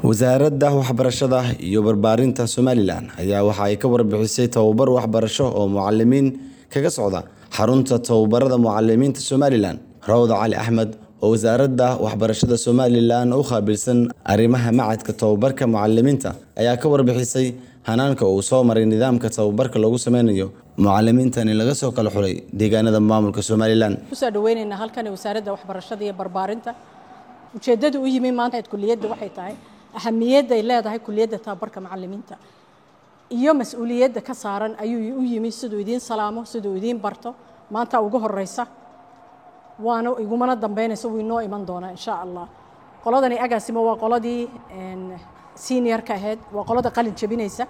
wasaaradda waxbarashada iyo barbaarinta Somaliland ayaa waxa ay ka warbixisay tababar waxbarasho oo mucallimiin kaga socda xarunta tababarada mucallimiinta Somaliland. Rawda Cali Ahmed oo wasaaradda waxbarashada Somaliland u qaabilsan arrimaha macadka tababarka mucallimiinta ayaa ka warbixisay hanaanka uu soo maray nidaamka tababarka lagu sameynayo mucallimiintan in laga soo kala xulay deegaanada maamulka Somaliland. Ku soo dhaweynayna halkan wasaaradda waxbarashada iyo barbaarinta ujeedadu u yimi maanta kulliyadda waxay tahay ahamiyadda ay leedahay kulliyadda tababarka macallimiinta iyo mas'uuliyadda ka saaran ayuu u yimi sidoo idin salaamo sidoo idin barto maanta ugu horeysa waana igumana dambeynayso way noo iman doona insha Allah. Qoladani agaasimo waa qoladii senior ka ahayd waa qolada qalin jabinaysa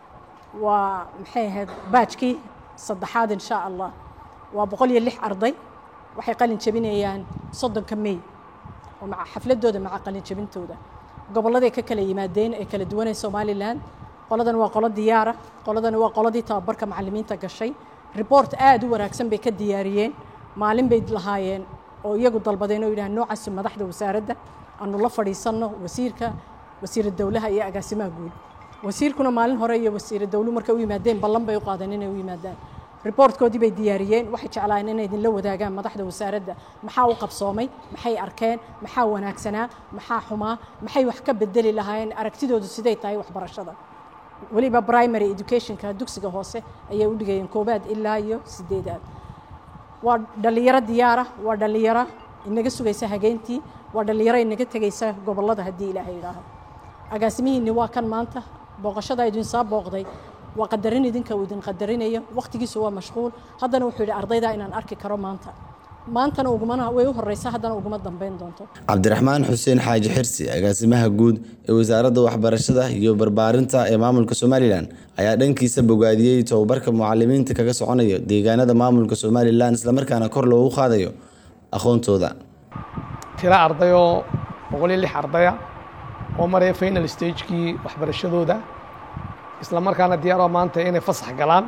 waa maxay ahayd baajkii saddexaad insha Allah waa 106 arday waxay qalin jabinayaan 30 May oo maca xafladooda maca qalin jabintooda gobolada ka kala yimaadeen ee kala duwan ee Somaliland. Qoladan waa qolada diyaara qoladan waa qoladii tababarka macallimiinta gashay report aad u wanaagsan bay ka diyaariyeen maalin bay lahaayeen oo iyagu dalbadeen oo yiraahdeen noocaas madaxda wasaaradda aanu la fadhiisano wasiirada dawladda iyo agaasimaha guud wasiirkuna maalin hore iyo wasiirada dawladda markay u yimaadeen ballan bay u qaadeen inay u yimaadaan reportkoodii bay diyaariyeen waxay jeclaayeen inay idin la wadaagaan madaxda wasaaradda maxaa u qabsoomay maxay arkeen maxaa wanaagsanaa maxaa xumaa maxay wax ka bedeli lahaayeen aragtidoodu siday tahay waxbarashada waliba primary education-ka dugsiga hoose ayay u dhigayeen koobaad ilaa iyo 8aad waa dhalinyaro diyaara waa dhalinyaro inaga sugaysa hageyntii waa dhalinyaro inaga tagaysa gobolada hadii Ilaahay yiraahdo agaasimihiina waa kan maanta booqashada idin soo booqday waa qadarin idinka idin qadarinayo waqtigiisu waa mashquul haddana wuxuu yiri ardayda inaan arki karo maantana ugumana way u horeysa haddana uguma dambeyn doonto. Cabdiraxmaan Xuseen Xaaji Xirsi agaasimaha guud ee wasaaradda waxbarashada iyo barbaarinta ee maamulka Somaliland ayaa dhankiisa bogaadiyay tababarka mucallimiinta kaga soconayo deegaanada maamulka Somaliland isla markaana kor loogu qaadayo aqoontooda. Tira ardayo 106 ardaya oo maray final stage-kii waxbarashadooda isla markaana diyaar oo maanta inay fasax galaan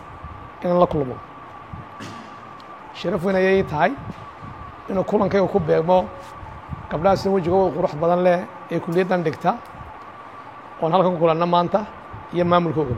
in la kulmo sharaf weyn ayay tahay inuu kulankayga ku beegmo gabdhahaas wajigooda qurux badan leh ee kulliyaddan dhigta oo halkan ku kulanna maanta iyo maamulkooda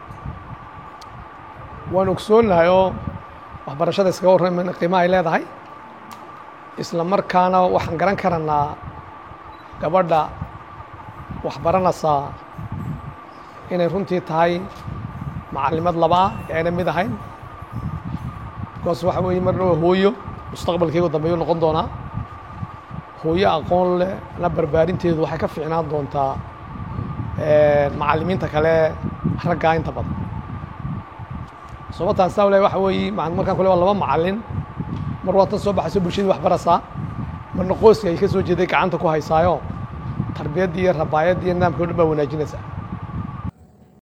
waan ogsoonahay oo waxbarashada iskaga warramayna qiimaha ay leedahay isla markaana waxaan garan karanaa gabadha waxbaranaysa inay runtii tahay macallimad laba ee ayna mid ahayn because waxa weeye mar dhow hooyo mustaqbalkeegu dambeeyo noqon doona hooyo aqoon leh la barbaarinteedu waxay ka fiicnaan doontaa macallimiinta kale ragga inta badan sababtaas awlay waxa weeye markaan kule waa laba macallin mar waa tan soo baxayso bulshadii wax baraysaa marna qoyska ay ka soo jeeday gacanta ku haysaayo tarbiyadii iyo rabaayadii iyo nidaamka dhan baa wanaajinaysaa